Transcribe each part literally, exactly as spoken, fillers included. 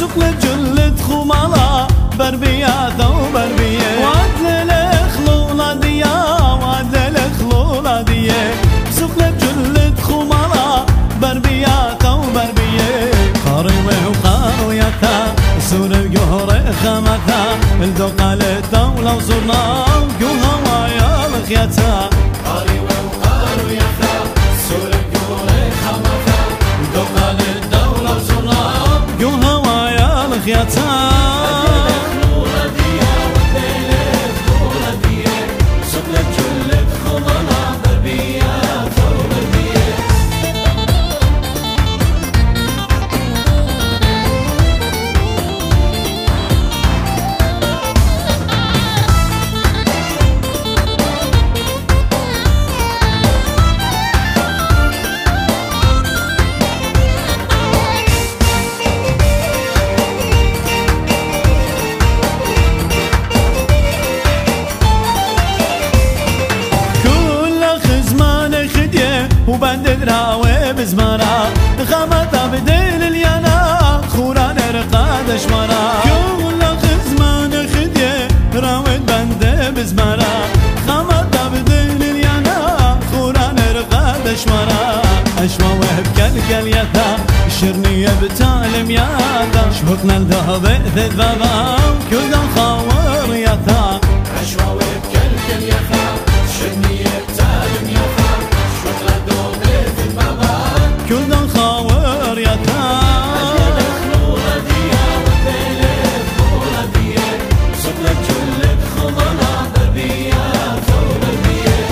سقل جلد خمالا بربيات وبربيه وعدل الخلولا ديا وعدل الخلولا ديا سقل جلد خمالا بربيات وبربيه قاريوه وقاروياتا سور الجهر خمتا الدقة للدولة وصرنا قوها ويا الخياتا قاريوه وقاروياتا سور الجهر خمتا الدقة للدولة وصرنا قوها ويا الخياتا وبند دراوي بزمرا خمتا بديل اليانا خوران رقاد شمرا كل خزمان خديه راوي بند بزمرا خمتا بديل اليانا خوران رقاد شمرا اشوا وهب كالكالياتا الشرنية بتعلم ياتا شبقنا الذهب ذي بابا كل خاور ياتا اشوا وهب كالكالياتا الشرنية بتعلم ياتا كل الخاور ياتا الخلولة ديا والديل الخلولة ديا سقلت جلد خضنا بربية وبربية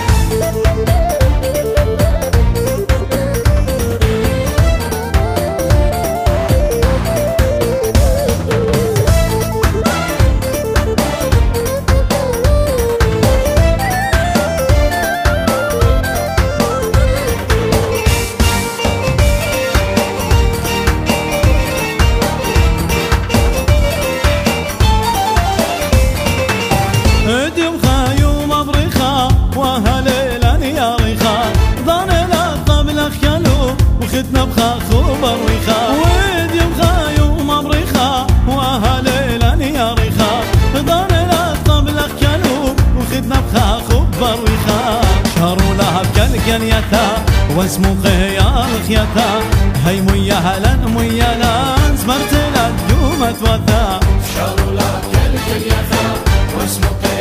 وختنا بخاخو بريخا ويدي بخايو مبريخا وهاليلاني يا ريخا ضارنا قبل اخيانو وختنا بخاخو بريخا شهروا لها بكالكالياتا واسمو خيال خياتا هي مويا هلان مويا لان زمرت لها الدومة وثا شهروا لها بكالكالياتا واسمو